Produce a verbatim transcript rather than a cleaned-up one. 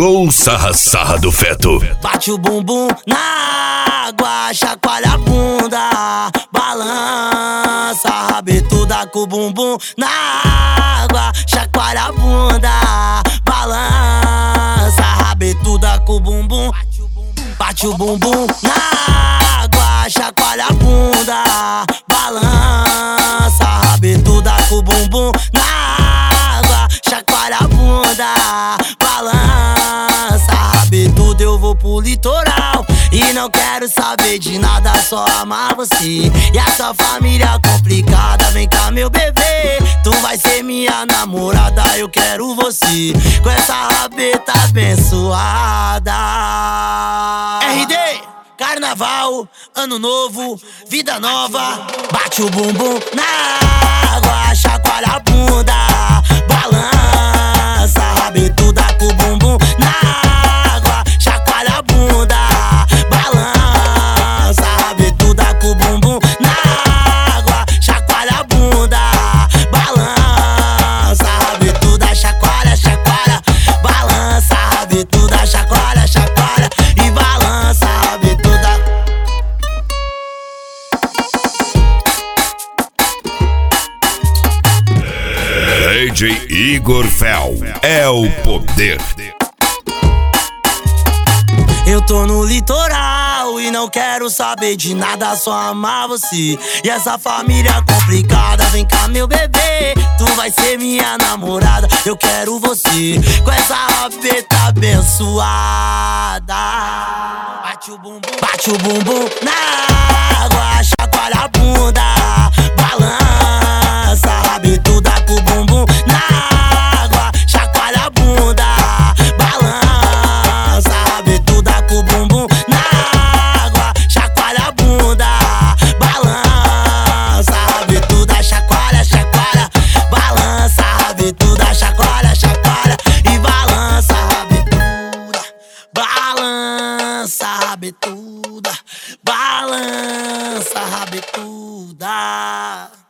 com Sarra Sarra do Feto. Bate o bumbum na água, chacoalha a bunda, balança a rabetuda com o bumbum na água, chacoalha a bunda, balança a rabetuda com o bumbum. Bate o bumbum na água, chacoalha a bunda, balança a rabetuda com o bumbum na água, chacoalha a bunda, balança a rabetuda. Eu vou pro litoral e não quero saber de nada, só amar você e a sua família complicada. Vem cá, meu bebê, tu vai ser minha namorada. Eu quero você com essa rabeta abençoada. R D, carnaval, ano novo, vida nova. Bate o bumbum na água, chacoalha a bunda, balança a rabetuda com o bumbum na água, chacoalha a bunda, balança a rabetuda com o bumbum na água, chacoalha a bunda, balança a rabetuda, chacoalha, chacoalha, balança a rabetuda, chacoalha, chacoalha e balança a rabetuda. D J Igor Fel é o poder. Eu tô no litoral e não quero saber de nada, só amar você e essa família complicada. Vem cá, meu bebê, tu vai ser minha namorada. Eu quero você com essa rabeta abençoada. Bate o bumbum, bate o bumbum na água, chacoalha a bunda, balança a rabetuda com o bumbum na água, chacoalha a bunda, balança a rabetuda com o bumbum na água, chacoalha a bunda, balança a rabetuda, chacoalha, chacoalha, balança a rabetuda, chacoalha, chacoalha e balança a rabetuda, balança a rabetuda, balança a rabetuda.